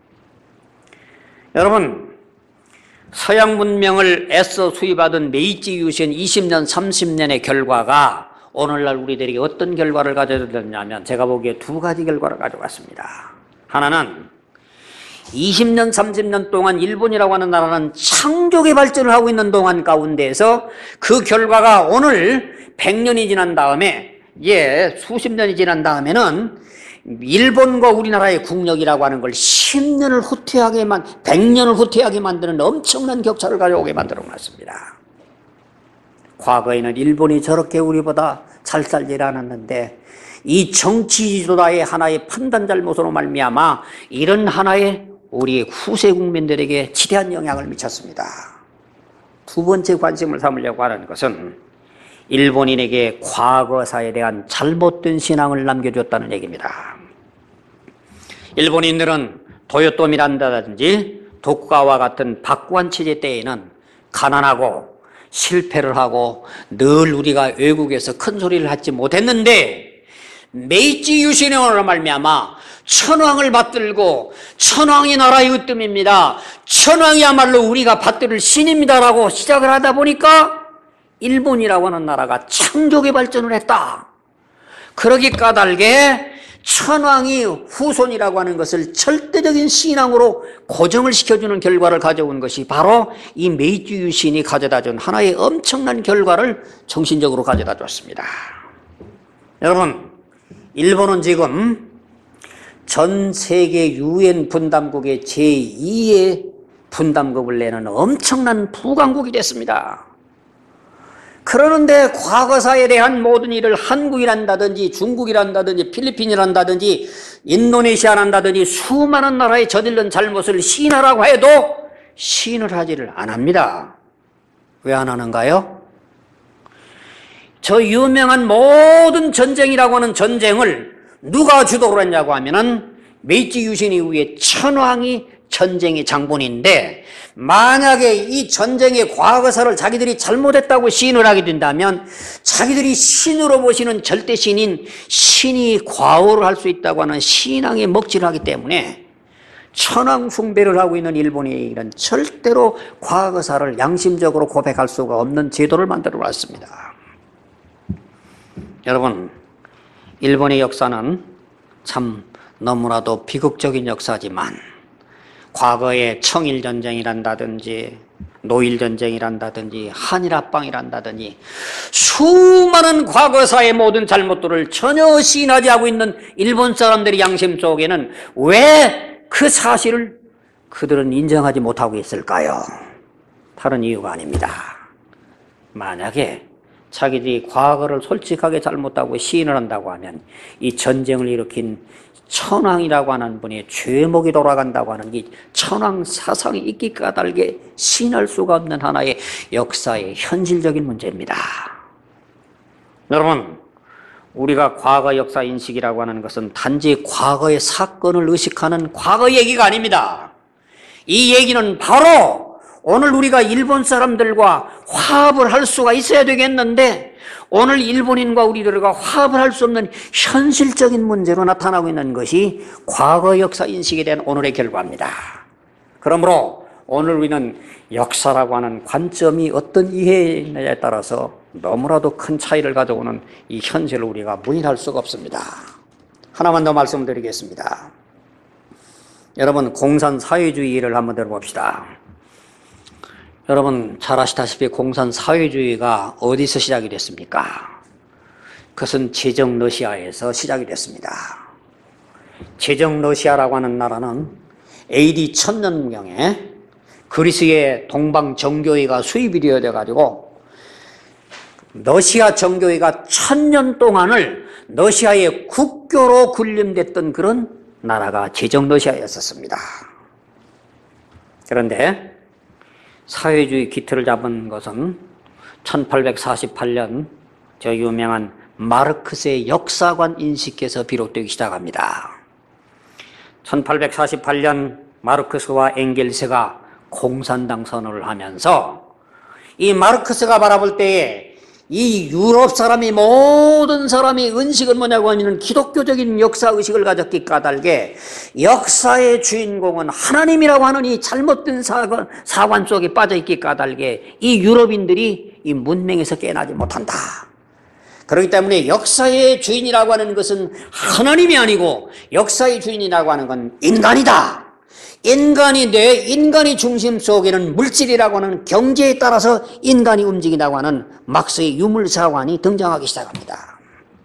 [SPEAKER 1] 여러분, 서양 문명을 애써 수입하던 메이치 유신 이십 년, 삼십 년의 결과가 오늘날 우리들에게 어떤 결과를 가져다줬냐면 제가 보기에 두 가지 결과를 가져갔습니다. 하나는 이십 년, 삼십 년 동안 일본이라고 하는 나라는 창조의 발전을 하고 있는 동안 가운데에서 그 결과가 오늘 백 년이 지난 다음에, 예, 수십 년이 지난 다음에는 일본과 우리나라의 국력이라고 하는 걸 십 년을 후퇴하게만, 백 년을 후퇴하게 만드는 엄청난 격차를 가져오게 만들어 놨습니다. 과거에는 일본이 저렇게 우리보다 잘 살지 않았는데 이 정치 지도자의 하나의 판단 잘못으로 말미암아 이런 하나의 우리 후세 국민들에게 지대한 영향을 미쳤습니다. 두 번째 관심을 삼으려고 하는 것은 일본인에게 과거사에 대한 잘못된 신앙을 남겨줬다는 얘기입니다. 일본인들은 도요토미란다든지 도쿠가와 같은 박관 체제 때에는 가난하고 실패를 하고 늘 우리가 외국에서 큰 소리를 하지 못했는데 메이치 유신으로 말미암아 천황을 받들고 천황이 나라의 으뜸입니다. 천황이야말로 우리가 받들을 신입니다라고 시작을 하다 보니까 일본이라고 하는 나라가 창조의 발전을 했다. 그러기 까닭에 천황이 후손이라고 하는 것을 절대적인 신앙으로 고정을 시켜주는 결과를 가져온 것이 바로 이 메이치 유신이 가져다준 하나의 엄청난 결과를 정신적으로 가져다 줬습니다. 여러분, 일본은 지금 전 세계 유엔 분담국의 제이의 분담금을 내는 엄청난 부강국이 됐습니다. 그러는데 과거사에 대한 모든 일을 한국이란다든지 중국이란다든지 필리핀이란다든지 인도네시아란다든지 수많은 나라에 저지른 잘못을 시인하라고 해도 시인을 하지를 않습니다. 왜 안 하는가요? 저 유명한 모든 전쟁이라고 하는 전쟁을 누가 주도를 했냐고 하면은 메이지 유신 이후에 천황이 전쟁의 장본인데, 만약에 이 전쟁의 과거사를 자기들이 잘못했다고 시인을 하게 된다면 자기들이 신으로 보시는 절대 신인 신이 과오를 할 수 있다고 하는 신앙에 먹칠을 하기 때문에 천황 숭배를 하고 있는 일본이 이런 절대로 과거사를 양심적으로 고백할 수가 없는 제도를 만들어 놨습니다. 여러분, 일본의 역사는 참 너무나도 비극적인 역사지만 과거의 청일전쟁이란다든지 노일전쟁이란다든지 한일합방이란다든지 수많은 과거사의 모든 잘못들을 전혀 시인하지 하고 있는 일본 사람들의 양심 속에는 왜 그 사실을 그들은 인정하지 못하고 있을까요? 다른 이유가 아닙니다. 만약에 자기들이 과거를 솔직하게 잘못하고 시인을 한다고 하면 이 전쟁을 일으킨 천황이라고 하는 분의 죄목이 돌아간다고 하는 이 천황 사상이 있기 까닭에 시인할 수가 없는 하나의 역사의 현실적인 문제입니다. 여러분, 우리가 과거 역사 인식이라고 하는 것은 단지 과거의 사건을 의식하는 과거 얘기가 아닙니다. 이 얘기는 바로 오늘 우리가 일본 사람들과 화합을 할 수가 있어야 되겠는데 오늘 일본인과 우리들과 화합을 할 수 없는 현실적인 문제로 나타나고 있는 것이 과거 역사 인식에 대한 오늘의 결과입니다. 그러므로 오늘 우리는 역사라고 하는 관점이 어떤 이해에 따라서 너무나도 큰 차이를 가져오는 이 현실을 우리가 부인할 수가 없습니다. 하나만 더 말씀드리겠습니다. 여러분, 공산 사회주의를 한번 들어봅시다. 여러분 잘 아시다시피 공산 사회주의가 어디서 시작이 됐습니까? 그것은 제정 러시아에서 시작이 됐습니다. 제정 러시아라고 하는 나라는 에이디 천년경에 그리스의 동방 정교회가 수입이 되어 가지고 러시아 정교회가 천년 동안을 러시아의 국교로 군림됐던 그런 나라가 제정 러시아였었습니다. 그런데 사회주의 기틀을 잡은 것은 천팔백사십팔 년 저 유명한 마르크스의 역사관 인식에서 비롯되기 시작합니다. 천팔백사십팔 년 마르크스와 엥겔스가 공산당 선언을 하면서 이 마르크스가 바라볼 때에 이 유럽 사람이 모든 사람이 은식은 뭐냐고 하면 기독교적인 역사의식을 가졌기 까닭에 역사의 주인공은 하나님이라고 하는 이 잘못된 사관, 사관 속에 빠져있기 까닭에 이 유럽인들이 이 문명에서 깨어나지 못한다. 그렇기 때문에 역사의 주인이라고 하는 것은 하나님이 아니고 역사의 주인이라고 하는 건 인간이다. 인간이 내 인간의 중심 속에는 물질이라고 하는 경제에 따라서 인간이 움직인다고 하는 막스의 유물사관이 등장하기 시작합니다.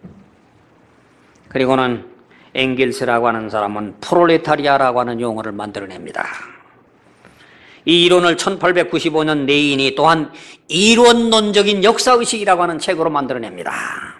[SPEAKER 1] 그리고는 엥겔스라고 하는 사람은 프롤레타리아라고 하는 용어를 만들어냅니다. 이 이론을 천팔백구십오 년 레닌이 또한 이론론적인 역사의식이라고 하는 책으로 만들어냅니다.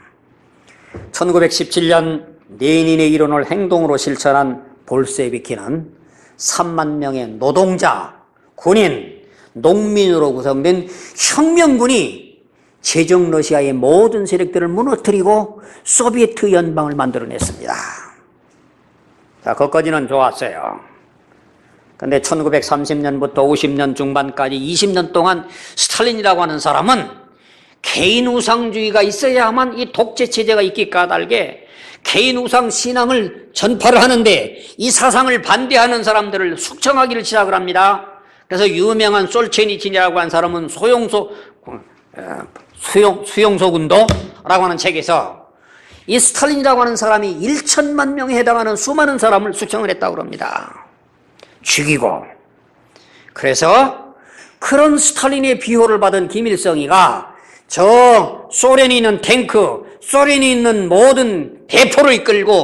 [SPEAKER 1] 천구백십칠 년 레닌의 이론을 행동으로 실천한 볼셰비키는 삼만 명의 노동자, 군인, 농민으로 구성된 혁명군이 제정 러시아의 모든 세력들을 무너뜨리고 소비에트 연방을 만들어냈습니다. 자, 거기까지는 좋았어요. 근데 천구백삼십 년부터 오십 년 중반까지 이십 년 동안 스탈린이라고 하는 사람은 개인 우상주의가 있어야만 이 독재 체제가 있기 까닭에 개인 우상 신앙을 전파를 하는데 이 사상을 반대하는 사람들을 숙청하기를 시작을 합니다. 그래서 유명한 솔체니친이라고 하는 사람은 소용소, 수용, 수용소군도라고 하는 책에서 이 스탈린이라고 하는 사람이 천만 명에 해당하는 수많은 사람을 숙청을 했다고 합니다. 죽이고. 그래서 그런 스탈린의 비호를 받은 김일성이가 저 소련이 있는 탱크, 소련이 있는 모든 대포를 이끌고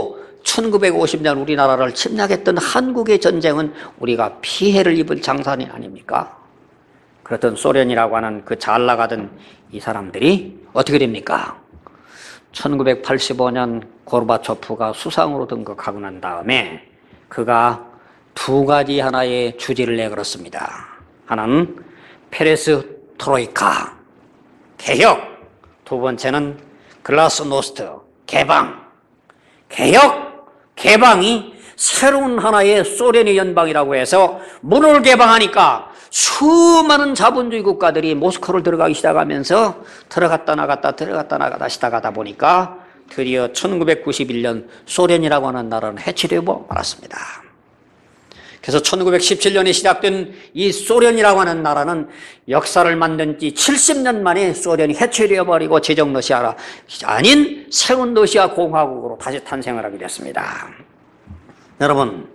[SPEAKER 1] 천구백오십 년 우리나라를 침략했던 한국의 전쟁은 우리가 피해를 입은 장산이 아닙니까? 그렇던 소련이라고 하는 그 잘 나가던 이 사람들이 어떻게 됩니까? 천구백팔십오 년 고르바초프가 수상으로 등극하고 난 다음에 그가 두 가지 하나의 주제를 내걸었습니다. 하나는 페레스트로이카, 개혁. 두 번째는 글라스노스트, 개방. 개혁, 개방이 새로운 하나의 소련의 연방이라고 해서 문을 개방하니까 수많은 자본주의 국가들이 모스크바를 들어가기 시작하면서 들어갔다 나갔다 들어갔다 나갔다 시작하다 보니까 드디어 천구백구십일 년 소련이라고 하는 나라는 해체되고 말았습니다. 그래서 천구백십칠 년에 시작된 이 소련이라고 하는 나라는 역사를 만든 지 칠십 년 만에 소련이 해체되어 버리고 제정 러시아가 아닌 새로운 러시아 공화국으로 다시 탄생을 하게 됐습니다. 여러분,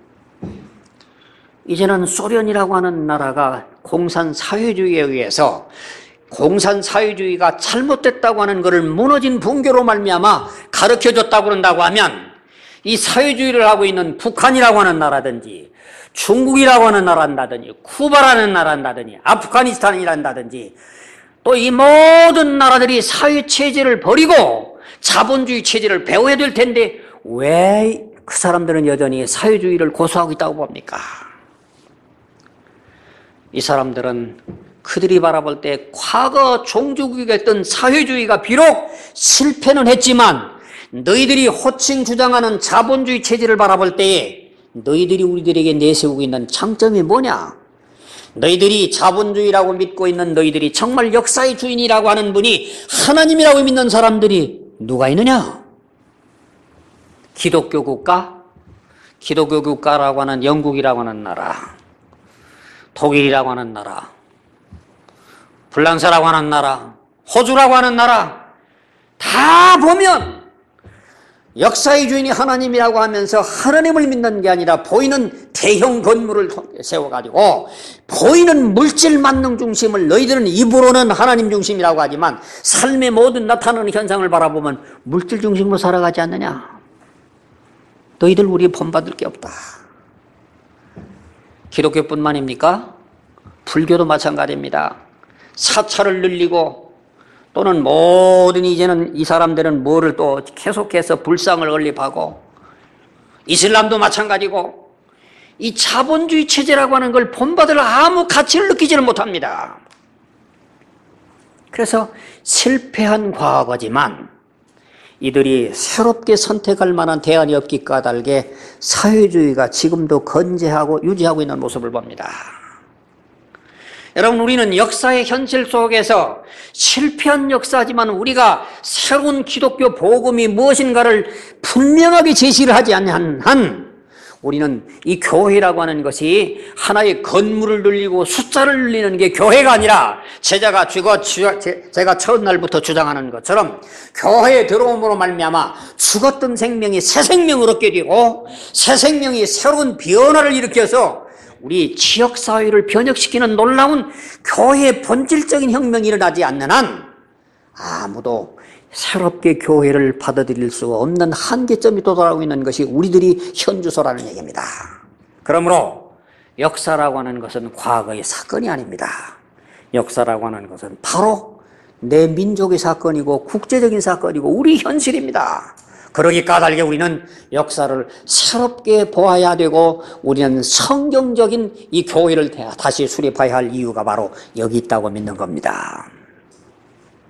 [SPEAKER 1] 이제는 소련이라고 하는 나라가 공산사회주의에 의해서 공산사회주의가 잘못됐다고 하는 것을 무너진 붕괴로 말미암아 가르쳐줬다고 그런다고 하면 이 사회주의를 하고 있는 북한이라고 하는 나라든지 중국이라고 하는 나라라든지 쿠바라는 나라라든지 아프가니스탄이란다든지 또 이 모든 나라들이 사회체제를 버리고 자본주의 체제를 배워야 될 텐데 왜 그 사람들은 여전히 사회주의를 고수하고 있다고 봅니까? 이 사람들은 그들이 바라볼 때 과거 종주국이 했던 사회주의가 비록 실패는 했지만 너희들이 호칭 주장하는 자본주의 체제를 바라볼 때에 너희들이 우리들에게 내세우고 있는 장점이 뭐냐? 너희들이 자본주의라고 믿고 있는 너희들이 정말 역사의 주인이라고 하는 분이 하나님이라고 믿는 사람들이 누가 있느냐? 기독교 국가? 기독교 국가라고 하는 영국이라고 하는 나라, 독일이라고 하는 나라, 불란서라고 하는 나라, 호주라고 하는 나라 다 보면 역사의 주인이 하나님이라고 하면서 하나님을 믿는 게 아니라 보이는 대형 건물을 세워가지고 보이는 물질 만능 중심을 너희들은 입으로는 하나님 중심이라고 하지만 삶의 모든 나타나는 현상을 바라보면 물질 중심으로 살아가지 않느냐? 너희들 우리 본받을 게 없다. 기독교뿐만입니까? 불교도 마찬가지입니다. 사찰을 늘리고 또는 모든 이제는 이 사람들은 뭐를 또 계속해서 불상을 건립하고 이슬람도 마찬가지고 이 자본주의 체제라고 하는 걸 본받을 아무 가치를 느끼지를 못합니다. 그래서 실패한 과거지만 이들이 새롭게 선택할 만한 대안이 없기 까닭에 사회주의가 지금도 건재하고 유지하고 있는 모습을 봅니다. 여러분, 우리는 역사의 현실 속에서 실패한 역사지만 우리가 새로운 기독교 복음이 무엇인가를 분명하게 제시를 하지 않는 한 우리는 이 교회라고 하는 것이 하나의 건물을 늘리고 숫자를 늘리는 게 교회가 아니라 제자가 제가, 제가 첫날부터 주장하는 것처럼 교회에 들어옴으로 말미암아 죽었던 생명이 새 생명을 얻게 되고 새 생명이 새로운 변화를 일으켜서 우리 지역사회를 변혁시키는 놀라운 교회의 본질적인 혁명이 일어나지 않는 한 아무도 새롭게 교회를 받아들일 수가 없는 한계점이 도달하고 있는 것이 우리들이 현주소라는 얘기입니다. 그러므로 역사라고 하는 것은 과거의 사건이 아닙니다. 역사라고 하는 것은 바로 내 민족의 사건이고 국제적인 사건이고 우리 현실입니다. 그러기 까닭에 우리는 역사를 새롭게 보아야 되고 우리는 성경적인 이 교회를 다시 수립해야 할 이유가 바로 여기 있다고 믿는 겁니다.